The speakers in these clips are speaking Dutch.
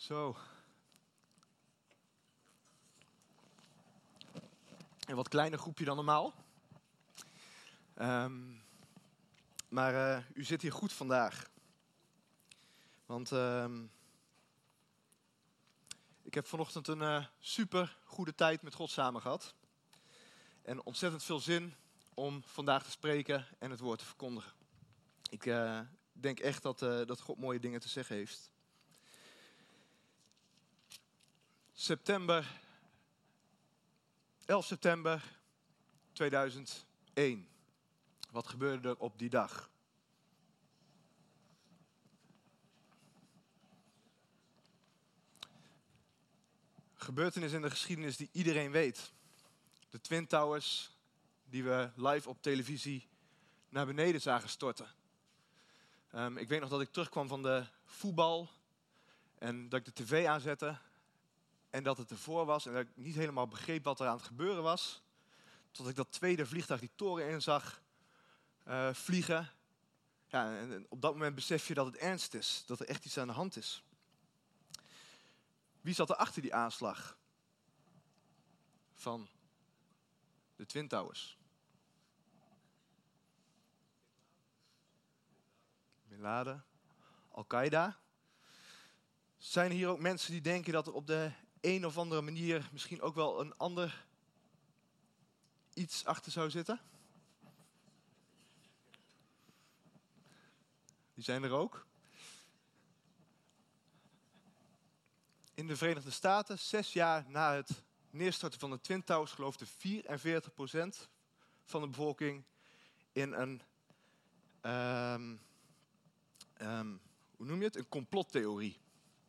Zo. Een wat kleiner groepje dan normaal. Maar u zit hier goed vandaag. Want ik heb vanochtend een super goede tijd met God samen gehad. En ontzettend veel zin om vandaag te spreken en het woord te verkondigen. Ik denk echt dat God mooie dingen te zeggen heeft. September, 11 september 2001. Wat gebeurde er op die dag? Gebeurtenis in de geschiedenis die iedereen weet. De Twin Towers die we live op televisie naar beneden zagen storten. Ik weet nog dat ik terugkwam van de voetbal en dat ik de tv aanzette en dat het ervoor was en dat ik niet helemaal begreep wat er aan het gebeuren was. Tot ik dat tweede vliegtuig die toren in zag vliegen. Ja, en op dat moment besef je dat het ernst is, dat er echt iets aan de hand is. Wie zat er achter die aanslag van de Twin Towers? Bin Laden, Al-Qaeda. Zijn hier ook mensen die denken dat er op de een of andere manier misschien ook wel een ander iets achter zou zitten? Die zijn er ook. In de Verenigde Staten, 6 jaar na het neerstorten van de Twin Towers, geloofde 44% van de bevolking in een een complottheorie.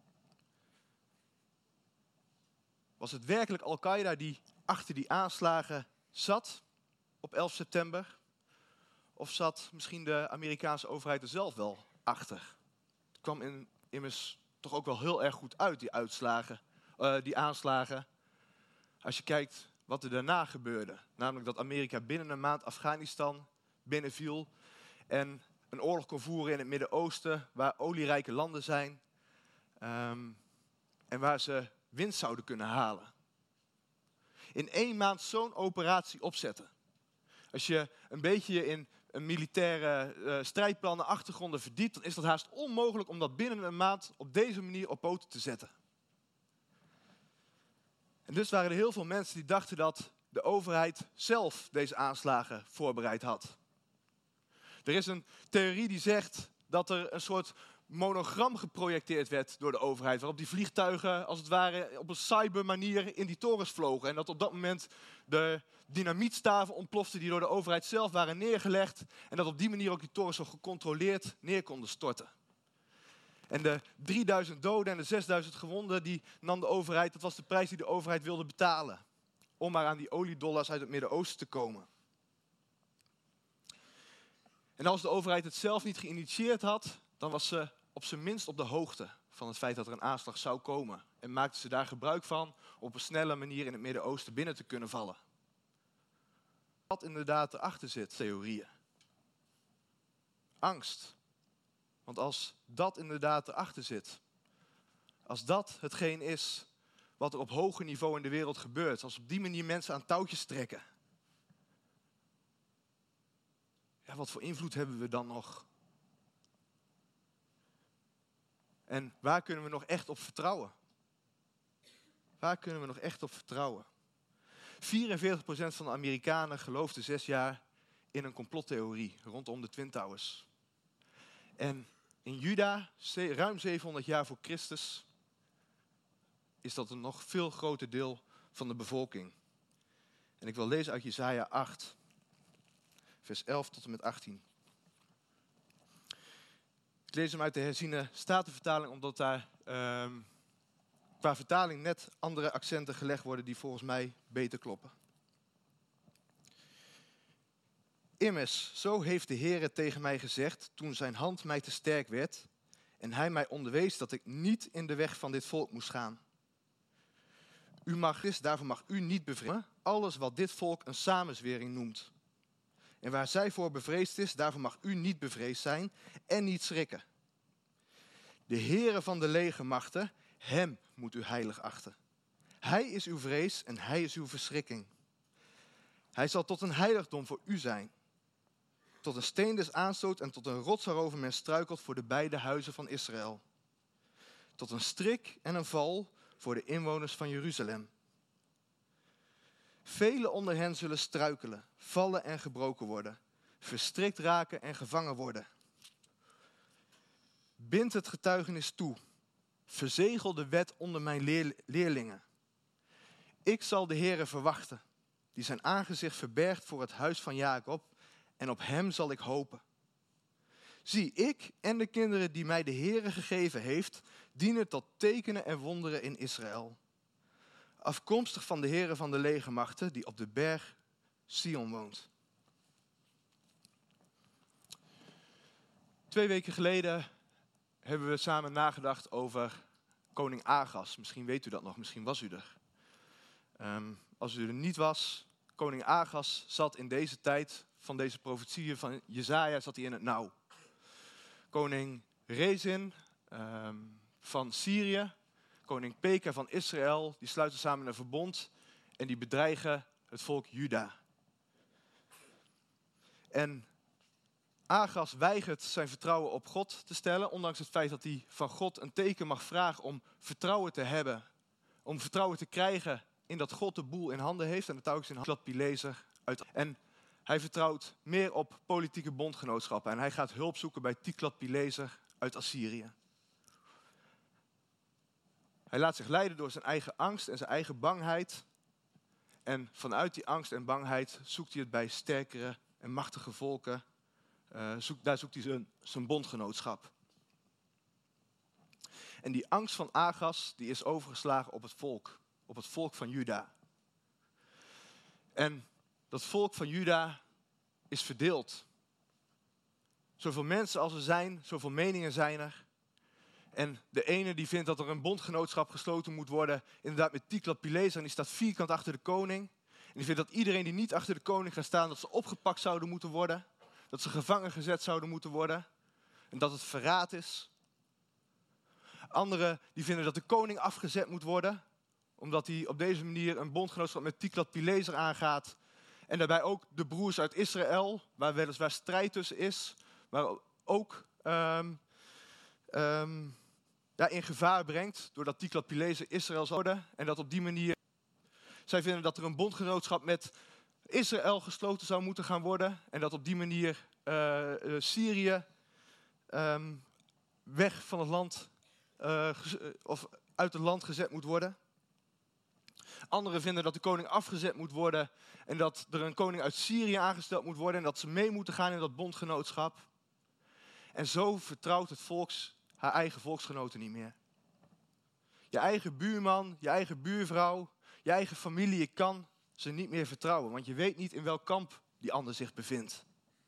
Was het werkelijk Al-Qaeda die achter die aanslagen zat op 11 september? Of zat misschien de Amerikaanse overheid er zelf wel achter? Het kwam immers toch ook wel heel erg goed uit, die aanslagen. Als je kijkt wat er daarna gebeurde. Namelijk dat Amerika binnen een maand Afghanistan binnenviel. En een oorlog kon voeren in het Midden-Oosten, waar olierijke landen zijn. En waar ze winst zouden kunnen halen. In 1 maand zo'n operatie opzetten. Als je een beetje in een militaire strijdplannen, achtergronden verdiept, dan is dat haast onmogelijk om dat binnen een maand op deze manier op poten te zetten. En dus waren er heel veel mensen die dachten dat de overheid zelf deze aanslagen voorbereid had. Er is een theorie die zegt dat er een soort monogram geprojecteerd werd door de overheid, waarop die vliegtuigen als het ware op een cybermanier in die torens vlogen. En dat op dat moment de dynamietstaven ontploften die door de overheid zelf waren neergelegd. En dat op die manier ook die torens zo gecontroleerd neer konden storten. En de 3000 doden en de 6000 gewonden, die nam de overheid, dat was de prijs die de overheid wilde betalen. Om maar aan die oliedollars uit het Midden-Oosten te komen. En als de overheid het zelf niet geïnitieerd had, dan was ze op zijn minst op de hoogte van het feit dat er een aanslag zou komen. En maakte ze daar gebruik van op een snelle manier in het Midden-Oosten binnen te kunnen vallen. Wat inderdaad erachter zit, theorieën. Angst. Want als dat inderdaad erachter zit, als dat hetgeen is wat er op hoger niveau in de wereld gebeurt, als op die manier mensen aan touwtjes trekken, ja, wat voor invloed hebben we dan nog? En waar kunnen we nog echt op vertrouwen? Waar kunnen we nog echt op vertrouwen? 44% van de Amerikanen geloofde 6 jaar in een complottheorie rondom de Twin Towers. En in Juda, ruim 700 jaar voor Christus, is dat een nog veel groter deel van de bevolking. En ik wil lezen uit Jesaja 8, vers 11 tot en met 18. Ik lees hem uit de herziene Statenvertaling, omdat daar qua vertaling net andere accenten gelegd worden die volgens mij beter kloppen. Immers, zo heeft de Heere tegen mij gezegd toen zijn hand mij te sterk werd en hij mij onderwees dat ik niet in de weg van dit volk moest gaan. Daarvoor mag u niet bevreemden alles wat dit volk een samenzwering noemt. En waar zij voor bevreesd is, daarvoor mag u niet bevreesd zijn en niet schrikken. De Heere van de legermachten Hem moet u heilig achten. Hij is uw vrees en hij is uw verschrikking. Hij zal tot een heiligdom voor u zijn. Tot een steen des aanstoot en tot een rots waarover men struikelt voor de beide huizen van Israël. Tot een strik en een val voor de inwoners van Jeruzalem. Velen onder hen zullen struikelen, vallen en gebroken worden, verstrikt raken en gevangen worden. Bind het getuigenis toe. Verzegel de wet onder mijn leerlingen. Ik zal de Heere verwachten, die zijn aangezicht verbergt voor het huis van Jacob, en op hem zal ik hopen. Zie, ik en de kinderen die mij de Heere gegeven heeft, dienen tot tekenen en wonderen in Israël. Afkomstig van de Heere van de legermachten, die op de berg Sion woont. 2 weken geleden hebben we samen nagedacht over koning Agas. Misschien weet u dat nog, misschien was u er. Als u er niet was, koning Agas zat in deze tijd van deze profetieën van Jesaja zat hij in het nauw. Koning Rezin van Syrië, koning Peka van Israël, die sluiten samen een verbond en die bedreigen het volk Juda. En Agas weigert zijn vertrouwen op God te stellen, ondanks het feit dat hij van God een teken mag vragen om vertrouwen te hebben, om vertrouwen te krijgen in dat God de boel in handen heeft en de touwtjes in handen. Tiglat-Pileser uit. En hij vertrouwt meer op politieke bondgenootschappen en hij gaat hulp zoeken bij Tiglat-Pileser uit Assyrië. Hij laat zich leiden door zijn eigen angst en zijn eigen bangheid. En vanuit die angst en bangheid zoekt hij het bij sterkere en machtige volken. Daar zoekt hij zijn bondgenootschap. En die angst van Agas die is overgeslagen op het volk van Juda. En dat volk van Juda is verdeeld. Zoveel mensen als er zijn, zoveel meningen zijn er. En de ene die vindt dat er een bondgenootschap gesloten moet worden, inderdaad met Tiglat-Pileser, en die staat vierkant achter de koning. En die vindt dat iedereen die niet achter de koning gaat staan, dat ze opgepakt zouden moeten worden. Dat ze gevangen gezet zouden moeten worden. En dat het verraad is. Anderen die vinden dat de koning afgezet moet worden, omdat hij op deze manier een bondgenootschap met Tiglat-Pileser aangaat. En daarbij ook de broers uit Israël, waar weliswaar strijd tussen is, maar ook in gevaar brengt, doordat Tiglat-Pileser Israël zal worden. En dat op die manier, zij vinden dat er een bondgenootschap met Israël gesloten zou moeten gaan worden. En dat op die manier Syrië weg van het land, of uit het land gezet moet worden. Anderen vinden dat de koning afgezet moet worden en dat er een koning uit Syrië aangesteld moet worden en dat ze mee moeten gaan in dat bondgenootschap. En zo vertrouwt het volk haar eigen volksgenoten niet meer. Je eigen buurman, je eigen buurvrouw, je eigen familie, je kan ze niet meer vertrouwen, want je weet niet in welk kamp die ander zich bevindt.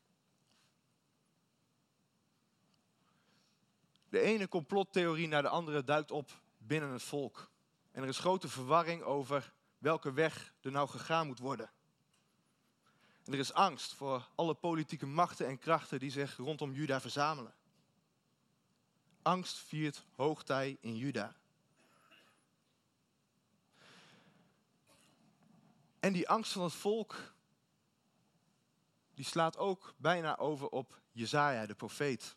De ene complottheorie naar de andere duikt op binnen het volk. En er is grote verwarring over welke weg er nou gegaan moet worden. En er is angst voor alle politieke machten en krachten die zich rondom Juda verzamelen. Angst viert hoogtij in Juda. En die angst van het volk, die slaat ook bijna over op Jesaja, de profeet.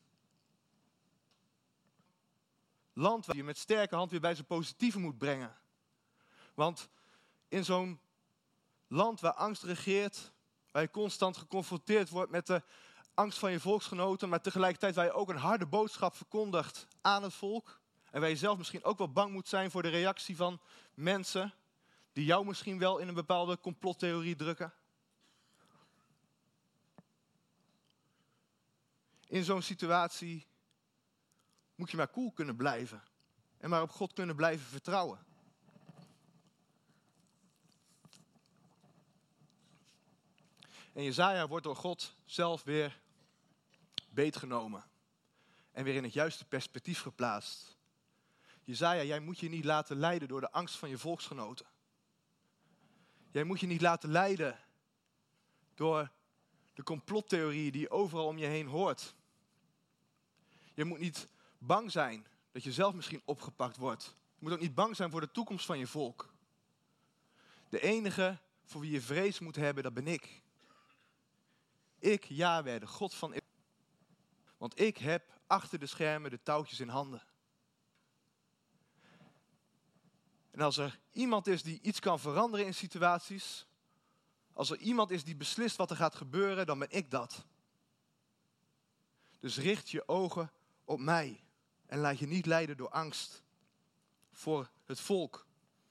Land waar je met sterke hand weer bij zijn positieve moet brengen. Want in zo'n land waar angst regeert, waar je constant geconfronteerd wordt met de angst van je volksgenoten, maar tegelijkertijd waar je ook een harde boodschap verkondigt aan het volk. En waar je zelf misschien ook wel bang moet zijn voor de reactie van mensen die jou misschien wel in een bepaalde complottheorie drukken. In zo'n situatie moet je maar cool kunnen blijven en maar op God kunnen blijven vertrouwen. En Jesaja wordt door God zelf weer beetgenomen en weer in het juiste perspectief geplaatst. Jesaja, jij moet je niet laten leiden door de angst van je volksgenoten. Jij moet je niet laten leiden door de complottheorieën die je overal om je heen hoort. Je moet niet bang zijn dat je zelf misschien opgepakt wordt Je moet ook niet bang zijn voor de toekomst van je volk. De enige voor wie je vrees moet hebben, dat ben ik. Ik, Jahweh, de God van Israël. Want ik heb achter de schermen de touwtjes in handen. En als er iemand is die iets kan veranderen in situaties, als er iemand is die beslist wat er gaat gebeuren, dan ben ik dat. Dus richt je ogen op mij en laat je niet leiden door angst voor het volk.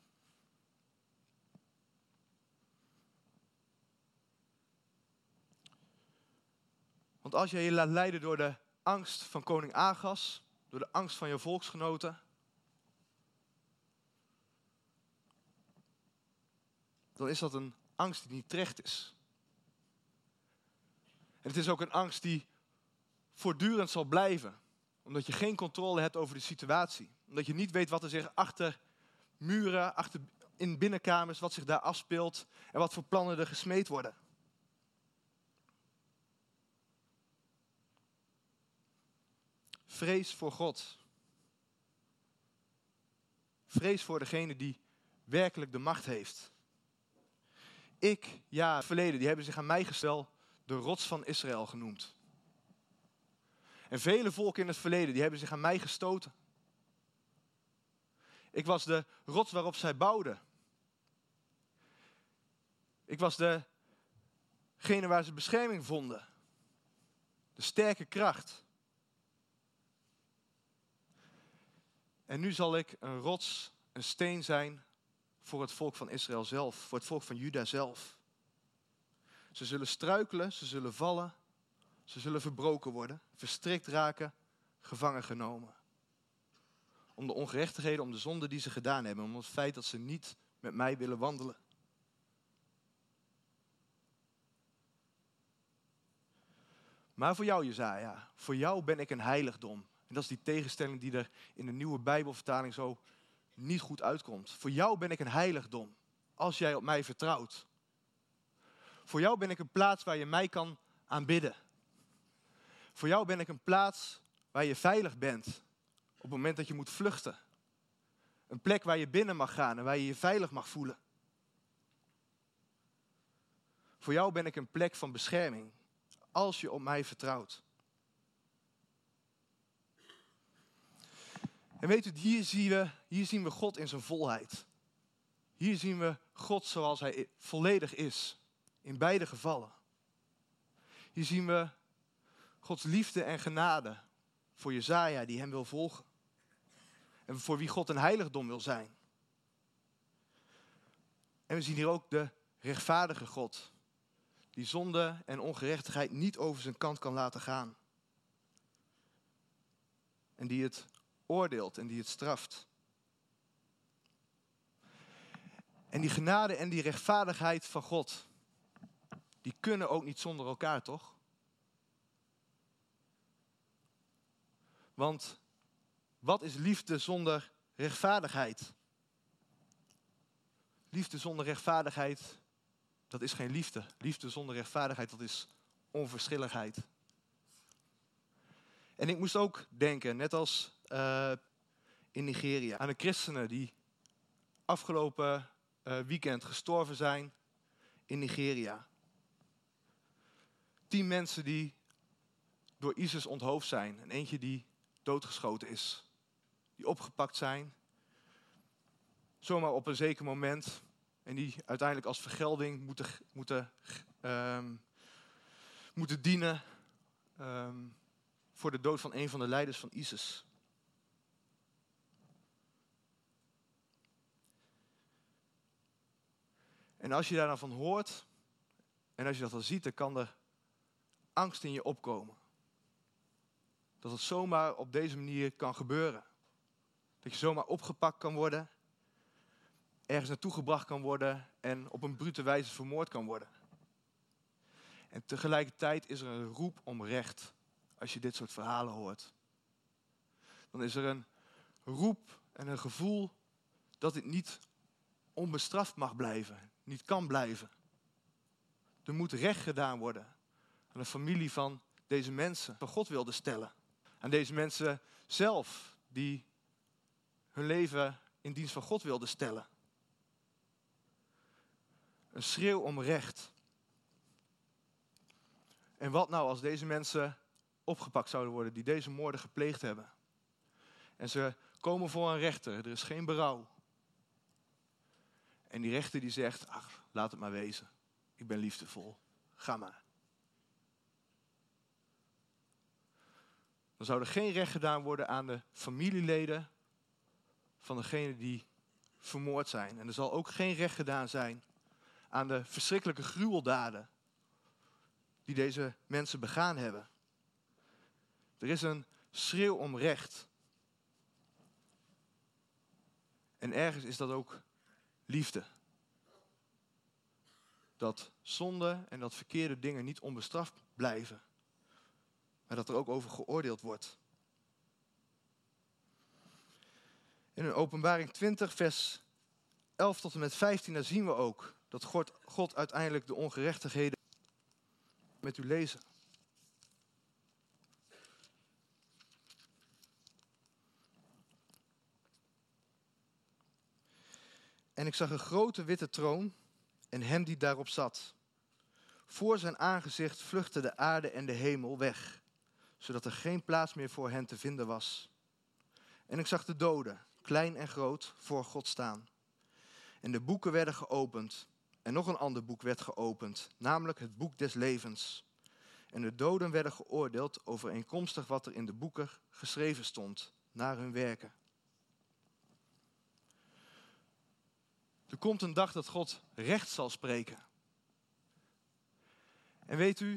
Want als je je laat leiden door de angst van koning Agas, door de angst van je volksgenoten, dan is dat een angst die niet terecht is. En het is ook een angst die voortdurend zal blijven. Omdat je geen controle hebt over de situatie. Omdat je niet weet wat er zich achter muren, in binnenkamers, wat zich daar afspeelt en wat voor plannen er gesmeed worden. Vrees voor God. Vrees voor degene die werkelijk de macht heeft. Het verleden, die hebben zich aan mij gesteld de rots van Israël genoemd. En vele volken in het verleden, die hebben zich aan mij gestoten. Ik was de rots waarop zij bouwden. Ik was degene waar ze bescherming vonden. De sterke kracht. En nu zal ik een rots, een steen zijn voor het volk van Israël zelf, voor het volk van Juda zelf. Ze zullen struikelen, ze zullen vallen, ze zullen verbroken worden, verstrikt raken, gevangen genomen. Om de ongerechtigheden, om de zonde die ze gedaan hebben, om het feit dat ze niet met mij willen wandelen. Maar voor jou, Jesaja, voor jou ben ik een heiligdom. En dat is die tegenstelling die er in de nieuwe Bijbelvertaling zo niet goed uitkomt. Voor jou ben ik een heiligdom, als jij op mij vertrouwt. Voor jou ben ik een plaats waar je mij kan aanbidden. Voor jou ben ik een plaats waar je veilig bent, op het moment dat je moet vluchten. Een plek waar je binnen mag gaan en waar je je veilig mag voelen. Voor jou ben ik een plek van bescherming, als je op mij vertrouwt. En weet u, hier zien we God in zijn volheid. Hier zien we God zoals hij volledig is, in beide gevallen. Hier zien we Gods liefde en genade voor Jesaja die hem wil volgen. En voor wie God een heiligdom wil zijn. En we zien hier ook de rechtvaardige God, die zonde en ongerechtigheid niet over zijn kant kan laten gaan. En die het oordeelt en die het straft. En die genade en die rechtvaardigheid van God, die kunnen ook niet zonder elkaar, toch? Want wat is liefde zonder rechtvaardigheid? Liefde zonder rechtvaardigheid, dat is geen liefde. Liefde zonder rechtvaardigheid, dat is onverschilligheid. En ik moest ook denken, net als in Nigeria, aan de christenen die afgelopen weekend gestorven zijn in Nigeria. 10 mensen die door ISIS onthoofd zijn en eentje die doodgeschoten is. Die opgepakt zijn, zomaar op een zeker moment, en die uiteindelijk als vergelding moeten dienen voor de dood van een van de leiders van ISIS. En als je daar dan van hoort, en als je dat dan ziet, dan kan er angst in je opkomen. Dat het zomaar op deze manier kan gebeuren. Dat je zomaar opgepakt kan worden, ergens naartoe gebracht kan worden en op een brute wijze vermoord kan worden. En tegelijkertijd is er een roep om recht als je dit soort verhalen hoort. Dan is er een roep en een gevoel dat dit niet onbestraft mag blijven, niet kan blijven. Er moet recht gedaan worden aan de familie van deze mensen, van God wilde stellen. Aan deze mensen zelf, die hun leven in dienst van God wilden stellen. Een schreeuw om recht. En wat nou als deze mensen opgepakt zouden worden die deze moorden gepleegd hebben? En ze komen voor een rechter, er is geen berouw. En die rechter die zegt, ach, laat het maar wezen. Ik ben liefdevol, ga maar. Dan zou er geen recht gedaan worden aan de familieleden van degene die vermoord zijn. En er zal ook geen recht gedaan zijn aan de verschrikkelijke gruweldaden die deze mensen begaan hebben. Er is een schreeuw om recht. En ergens is dat ook liefde. Dat zonde en dat verkeerde dingen niet onbestraft blijven. Maar dat er ook over geoordeeld wordt. In Openbaring 20, vers 11 tot en met 15, daar zien we ook dat God uiteindelijk de ongerechtigheden met u lezen. En ik zag een grote witte troon en hem die daarop zat. Voor zijn aangezicht vluchtten de aarde en de hemel weg, zodat er geen plaats meer voor hen te vinden was. En ik zag de doden, klein en groot, voor God staan. En de boeken werden geopend. En nog een ander boek werd geopend, namelijk het boek des levens. En de doden werden geoordeeld overeenkomstig wat er in de boeken geschreven stond, naar hun werken. Er komt een dag dat God recht zal spreken. En weet u,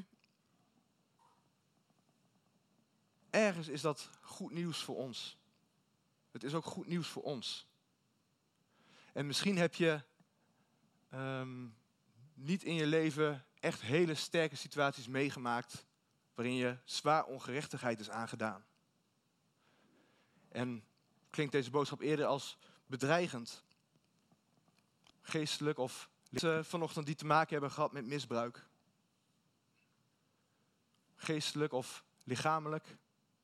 ergens is dat goed nieuws voor ons. Het is ook goed nieuws voor ons. En misschien heb je niet in je leven echt hele sterke situaties meegemaakt waarin je zwaar ongerechtigheid is aangedaan. En klinkt deze boodschap eerder als bedreigend. Geestelijk of vanochtend die te maken hebben gehad met misbruik. Geestelijk of lichamelijk.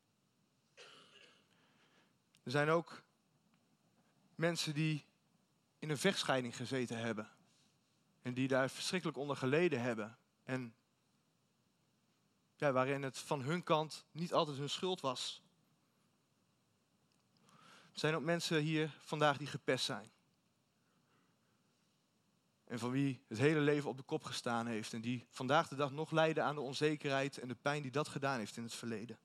Er zijn ook mensen die in een vechtscheiding gezeten hebben. En die daar verschrikkelijk onder geleden hebben. En ja, waarin het van hun kant niet altijd hun schuld was. Er zijn ook mensen hier vandaag die gepest zijn. En van wie het hele leven op de kop gestaan heeft. En die vandaag de dag nog lijden aan de onzekerheid en de pijn die dat gedaan heeft in het verleden.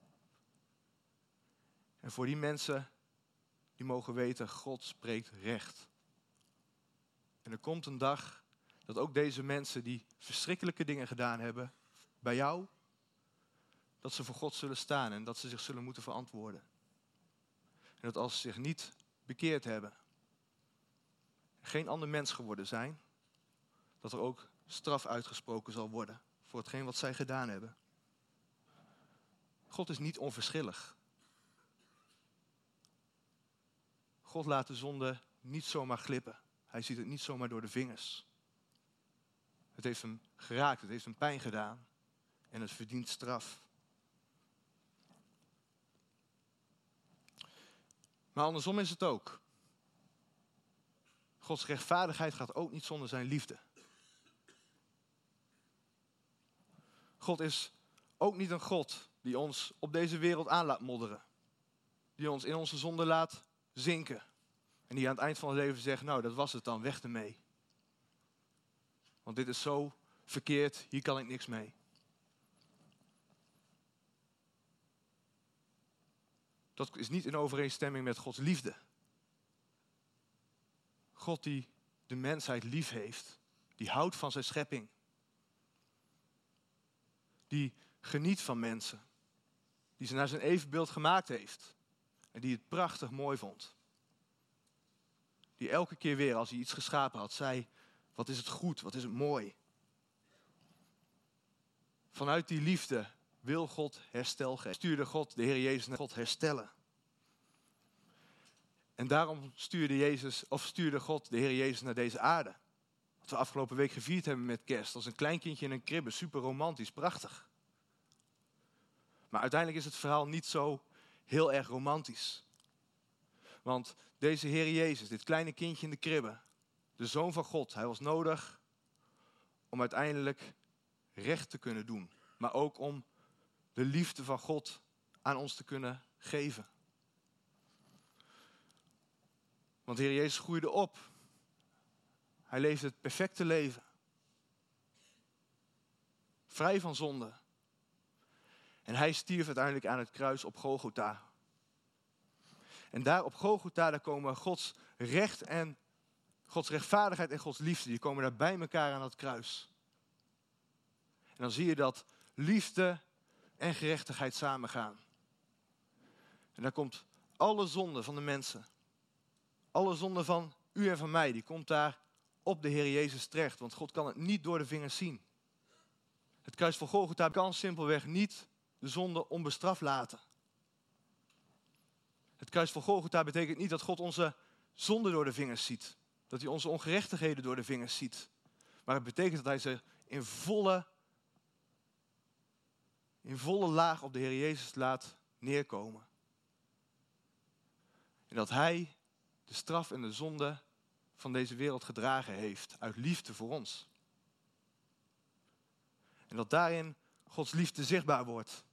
En voor die mensen, die mogen weten, God spreekt recht. En er komt een dag dat ook deze mensen die verschrikkelijke dingen gedaan hebben, bij jou, dat ze voor God zullen staan en dat ze zich zullen moeten verantwoorden. En dat als ze zich niet bekeerd hebben, geen ander mens geworden zijn, dat er ook straf uitgesproken zal worden voor hetgeen wat zij gedaan hebben. God is niet onverschillig. God laat de zonde niet zomaar glippen. Hij ziet het niet zomaar door de vingers. Het heeft hem geraakt, het heeft hem pijn gedaan. En het verdient straf. Maar andersom is het ook. Gods rechtvaardigheid gaat ook niet zonder zijn liefde. God is ook niet een God die ons op deze wereld aan laat modderen. Die ons in onze zonde laat zinken. En die aan het eind van het leven zegt, nou dat was het dan, weg ermee. Want dit is zo verkeerd, hier kan ik niks mee. Dat is niet in overeenstemming met Gods liefde. God die de mensheid lief heeft, die houdt van zijn schepping. Die geniet van mensen. Die ze naar zijn evenbeeld gemaakt heeft. En die het prachtig mooi vond. Die elke keer weer als hij iets geschapen had, zei, wat is het goed, wat is het mooi. Vanuit die liefde wil God herstel geven. Stuurde God de Heer Jezus naar God herstellen. En daarom stuurde God de Heer Jezus naar deze aarde. Wat we afgelopen week gevierd hebben met kerst. Als een klein kindje in een kribbe, super romantisch, prachtig. Maar uiteindelijk is het verhaal niet zo heel erg romantisch. Want deze Heer Jezus, dit kleine kindje in de kribbe, de Zoon van God, hij was nodig om uiteindelijk recht te kunnen doen. Maar ook om de liefde van God aan ons te kunnen geven. Want de Heer Jezus groeide op. Hij leefde het perfecte leven. Vrij van zonde. En hij stierf uiteindelijk aan het kruis op Golgotha. En daar op Golgotha, daar komen Gods recht en Gods rechtvaardigheid en Gods liefde, die komen daar bij elkaar aan het kruis. En dan zie je dat liefde en gerechtigheid samengaan. En daar komt alle zonde van de mensen, alle zonde van u en van mij, die komt daar op de Heer Jezus terecht. Want God kan het niet door de vingers zien. Het kruis van Golgotha kan simpelweg niet de zonde onbestraft laten. Het kruis van Golgotha betekent niet dat God onze zonde door de vingers ziet. Dat hij onze ongerechtigheden door de vingers ziet. Maar het betekent dat hij ze in volle laag op de Heer Jezus laat neerkomen. En dat hij de straf en de zonde van deze wereld gedragen heeft. Uit liefde voor ons. En dat daarin Gods liefde zichtbaar wordt.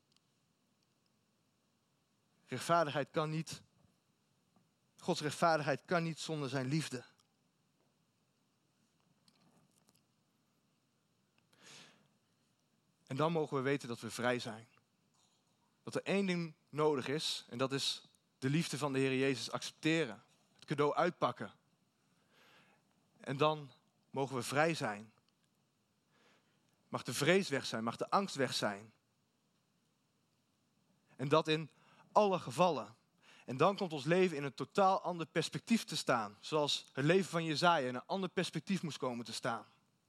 Gods rechtvaardigheid kan niet zonder zijn liefde. En dan mogen we weten dat we vrij zijn. Dat er één ding nodig is, en dat is de liefde van de Heer Jezus accepteren. Het cadeau uitpakken. En dan mogen we vrij zijn. Mag de vrees weg zijn, mag de angst weg zijn. En dat in alle gevallen. En dan komt ons leven in een totaal ander perspectief te staan. Zoals het leven van Jesaja in een ander perspectief moest komen te staan.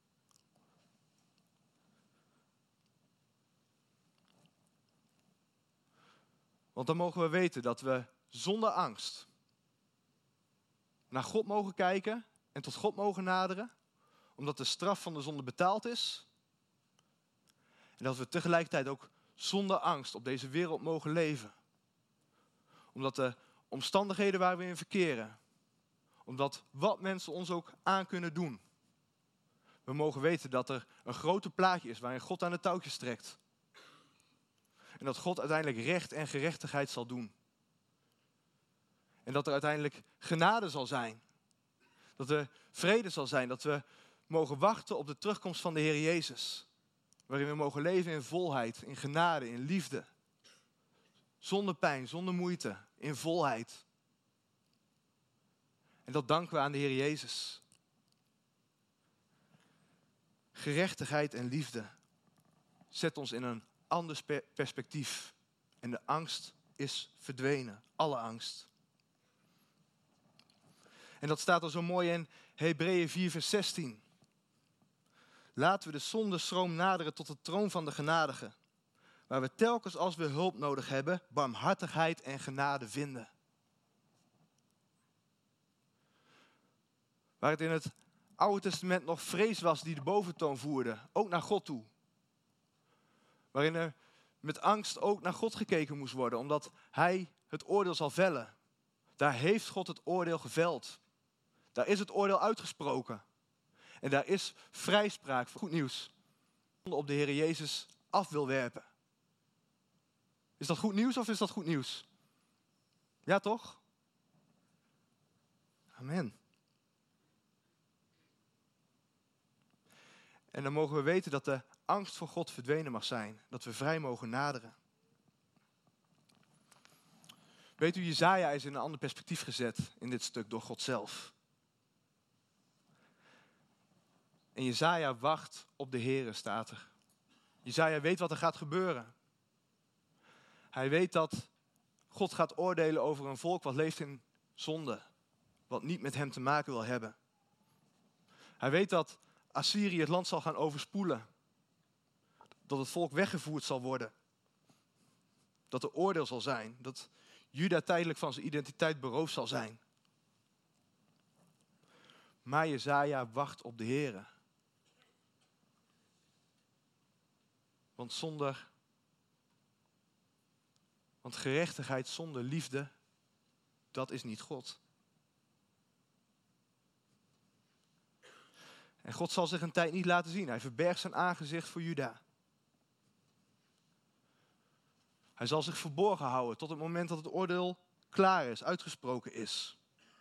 Want dan mogen we weten dat we zonder angst naar God mogen kijken en tot God mogen naderen. Omdat de straf van de zonde betaald is. En dat we tegelijkertijd ook zonder angst op deze wereld mogen leven. Omdat de omstandigheden waar we in verkeren, omdat wat mensen ons ook aan kunnen doen, we mogen weten dat er een groter plaatje is waarin God aan de touwtjes trekt. En dat God uiteindelijk recht en gerechtigheid zal doen. En dat er uiteindelijk genade zal zijn. Dat er vrede zal zijn. Dat we mogen wachten op de terugkomst van de Heer Jezus. Waarin we mogen leven in volheid, in genade, in liefde. Zonder pijn, zonder moeite, in volheid. En dat danken we aan de Heer Jezus. Gerechtigheid en liefde zet ons in een ander perspectief. En de angst is verdwenen. Alle angst. En dat staat al zo mooi in Hebreeën 4 vers 16. Laten we de zondenstroom naderen tot de troon van de genadige. Waar we telkens als we hulp nodig hebben, barmhartigheid en genade vinden. Waar het in het Oude Testament nog vrees was die de boventoon voerde, ook naar God toe. Waarin er met angst ook naar God gekeken moest worden, omdat hij het oordeel zal vellen. Daar heeft God het oordeel geveld. Daar is het oordeel uitgesproken. En daar is vrijspraak voor goed nieuws. Op de Heer Jezus af wil werpen. Is dat goed nieuws of is dat goed nieuws? Ja toch? Amen. En dan mogen we weten dat de angst voor God verdwenen mag zijn. Dat we vrij mogen naderen. Weet u, Jesaja is in een ander perspectief gezet in dit stuk door God zelf. En Jesaja wacht op de Heere, staat er. Jesaja weet wat er gaat gebeuren. Hij weet dat God gaat oordelen over een volk wat leeft in zonde. Wat niet met hem te maken wil hebben. Hij weet dat Assyrië het land zal gaan overspoelen. Dat het volk weggevoerd zal worden. Dat er oordeel zal zijn. Dat Juda tijdelijk van zijn identiteit beroofd zal zijn. Maar Jesaja wacht op de Heere. Want gerechtigheid zonder liefde dat is niet God. En God zal zich een tijd niet laten zien. Hij verbergt zijn aangezicht voor Juda. Hij zal zich verborgen houden tot het moment dat het oordeel klaar is, uitgesproken is.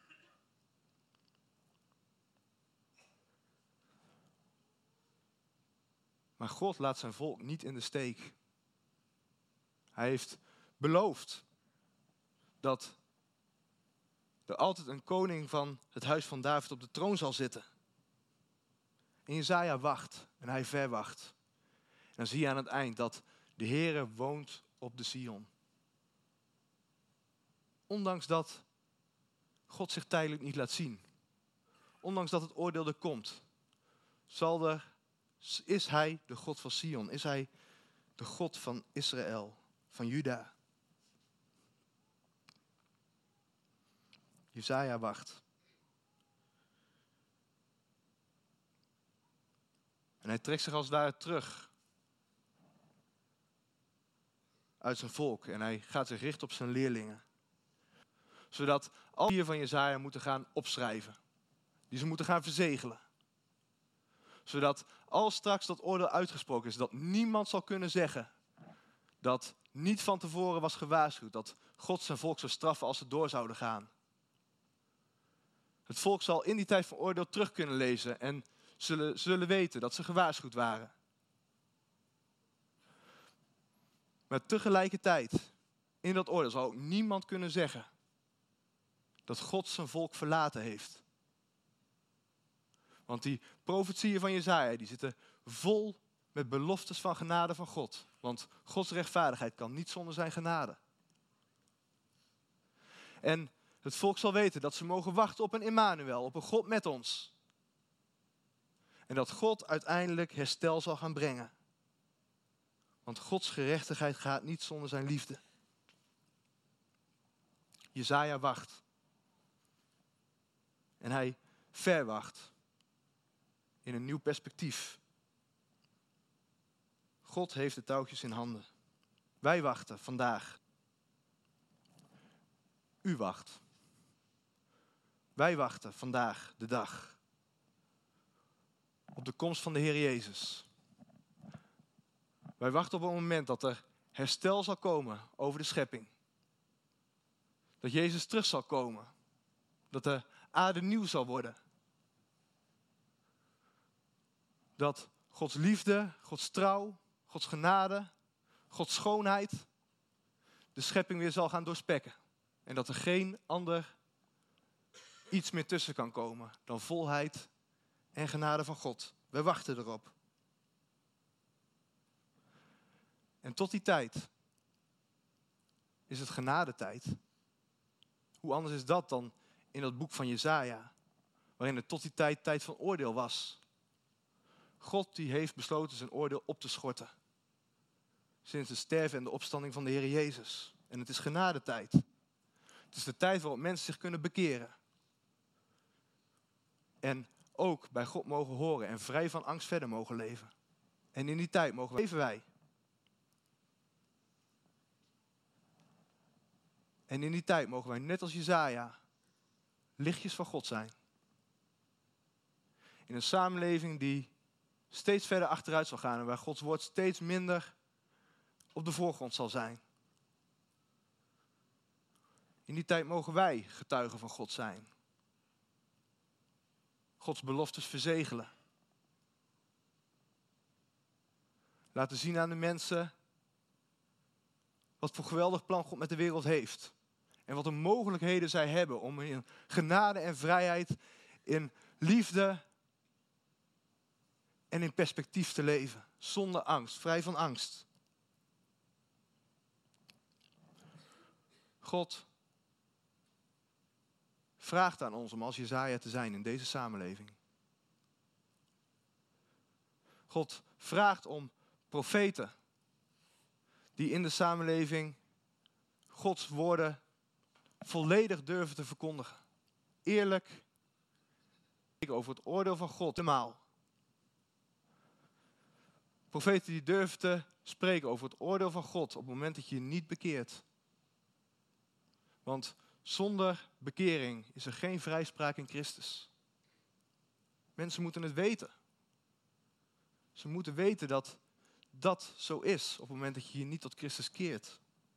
Maar God laat zijn volk niet in de steek. Hij heeft beloofd dat er altijd een koning van het huis van David op de troon zal zitten. En Jesaja wacht en hij verwacht. En dan zie je aan het eind dat de Heere woont op de Sion. Ondanks dat God zich tijdelijk niet laat zien. Ondanks dat het oordeel er komt. Is hij de God van Sion. Is hij de God van Israël. Van Juda. Jesaja wacht. En hij trekt zich als het ware terug uit zijn volk. En hij gaat zich richten op zijn leerlingen. Zodat al die van Jesaja moeten gaan opschrijven. Die ze moeten gaan verzegelen. Zodat als straks dat oordeel uitgesproken is, dat niemand zal kunnen zeggen dat niet van tevoren was gewaarschuwd. Dat God zijn volk zou straffen als ze door zouden gaan. Het volk zal in die tijd van oordeel terug kunnen lezen en zullen weten dat ze gewaarschuwd waren. Maar tegelijkertijd, in dat oordeel zal ook niemand kunnen zeggen dat God zijn volk verlaten heeft. Want die profetieën van Jesaja, die zitten vol met beloftes van genade van God. Want Gods rechtvaardigheid kan niet zonder zijn genade. En het volk zal weten dat ze mogen wachten op een Immanuel, op een God met ons. En dat God uiteindelijk herstel zal gaan brengen. Want Gods gerechtigheid gaat niet zonder zijn liefde. Jesaja wacht. En hij verwacht. In een nieuw perspectief. God heeft de touwtjes in handen. Wij wachten vandaag. U wacht. Wij wachten vandaag de dag. Op de komst van de Heer Jezus. Wij wachten op een moment dat er herstel zal komen over de schepping. Dat Jezus terug zal komen. Dat de aarde nieuw zal worden. Dat Gods liefde, Gods trouw, Gods genade, Gods schoonheid de schepping weer zal gaan doorspekken. En dat er geen ander iets meer tussen kan komen dan volheid en genade van God. We wachten erop. En tot die tijd is het genadetijd. Hoe anders is dat dan in dat boek van Jesaja, waarin het tot die tijd van oordeel was. God die heeft besloten zijn oordeel op te schorten. Sinds het sterven en de opstanding van de Heer Jezus. En het is genadetijd. Het is de tijd waarop mensen zich kunnen bekeren. En ook bij God mogen horen en vrij van angst verder mogen leven. En in die tijd mogen leven wij. En in die tijd mogen wij net als Jesaja lichtjes van God zijn. In een samenleving die steeds verder achteruit zal gaan en waar Gods woord steeds minder op de voorgrond zal zijn. In die tijd mogen wij getuigen van God zijn. Gods beloftes verzegelen. Laten zien aan de mensen wat voor geweldig plan God met de wereld heeft. En wat de mogelijkheden zij hebben om in genade en vrijheid, in liefde en in perspectief te leven. Zonder angst, vrij van angst. God vraagt aan ons om als Jesaja te zijn in deze samenleving. God vraagt om profeten die in de samenleving Gods woorden volledig durven te verkondigen. Eerlijk over het oordeel van God. Helemaal. Profeten die durven te spreken over het oordeel van God op het moment dat je je niet bekeert. Want Zonder bekering is er geen vrijspraak in Christus. Mensen moeten het weten. Ze moeten weten dat dat zo is op het moment dat je je niet tot Christus keert.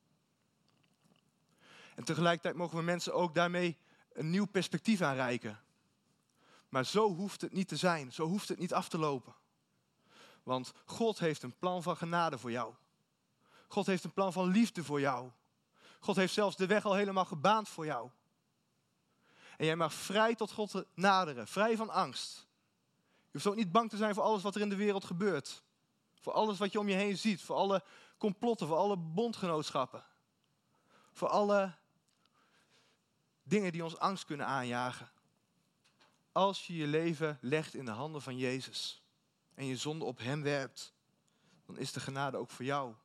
En tegelijkertijd mogen we mensen ook daarmee een nieuw perspectief aanreiken. Maar zo hoeft het niet te zijn. Zo hoeft het niet af te lopen. Want God heeft een plan van genade voor jou. God heeft een plan van liefde voor jou. God heeft zelfs de weg al helemaal gebaand voor jou. En jij mag vrij tot God naderen. Vrij van angst. Je hoeft ook niet bang te zijn voor alles wat er in de wereld gebeurt. Voor alles wat je om je heen ziet. Voor alle complotten. Voor alle bondgenootschappen. Voor alle dingen die ons angst kunnen aanjagen. Als je je leven legt in de handen van Jezus. En je zonde op hem werpt. Dan is de genade ook voor jou.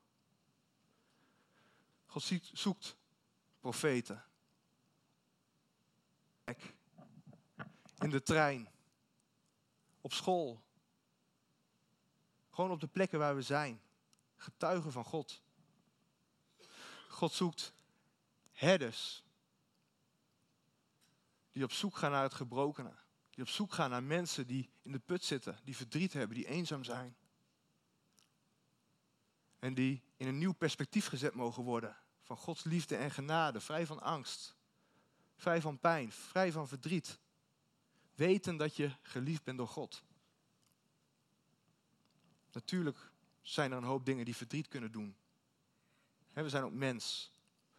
God zoekt profeten. In de trein. Op school. Gewoon op de plekken waar we zijn. Getuigen van God. God zoekt herders. Die op zoek gaan naar het gebrokene. Die op zoek gaan naar mensen die in de put zitten. Die verdriet hebben, die eenzaam zijn. En die in een nieuw perspectief gezet mogen worden. Van Gods liefde en genade. Vrij van angst. Vrij van pijn. Vrij van verdriet. Weten dat je geliefd bent door God. Natuurlijk zijn er een hoop dingen die verdriet kunnen doen. We zijn ook mens.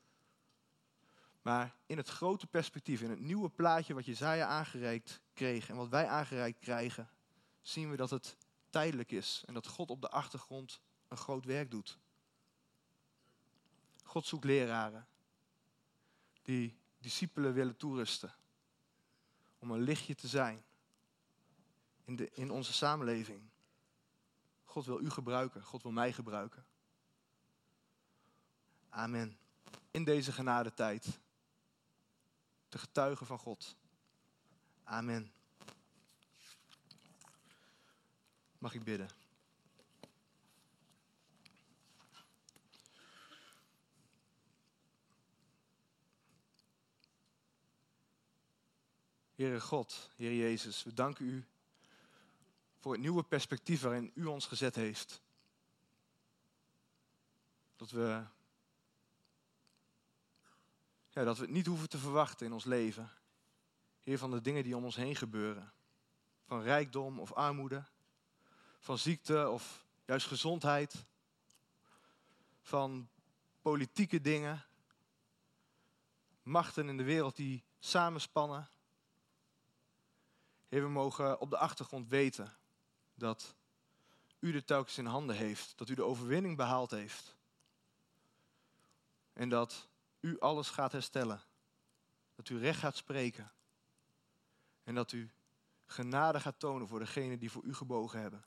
Maar in het grote perspectief, in het nieuwe plaatje wat Jesaja aangereikt kreeg en wat wij aangereikt krijgen, zien we dat het tijdelijk is en dat God op de achtergrond een groot werk doet. God zoekt leraren die discipelen willen toerusten om een lichtje te zijn in onze samenleving. God wil u gebruiken, God wil mij gebruiken. Amen. In deze genadetijd. De getuigen van God. Amen. Mag ik bidden? Heere God, Heer Jezus, we danken u voor het nieuwe perspectief waarin u ons gezet heeft. Dat we het niet hoeven te verwachten in ons leven. Heer, van de dingen die om ons heen gebeuren. Van rijkdom of armoede. Van ziekte of juist gezondheid. Van politieke dingen. Machten in de wereld die samenspannen. Heer, we mogen op de achtergrond weten dat u de telkens in handen heeft. Dat u de overwinning behaald heeft. En dat u alles gaat herstellen. Dat u recht gaat spreken. En dat u genade gaat tonen voor degenen die voor u gebogen hebben.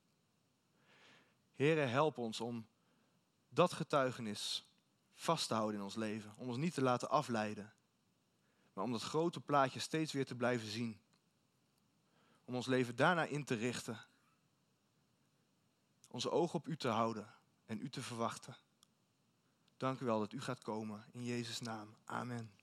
Heere, help ons om dat getuigenis vast te houden in ons leven. Om ons niet te laten afleiden. Maar om dat grote plaatje steeds weer te blijven zien. Om ons leven daarna in te richten. Onze ogen op u te houden en u te verwachten. Dank u wel dat u gaat komen. In Jezus' naam. Amen.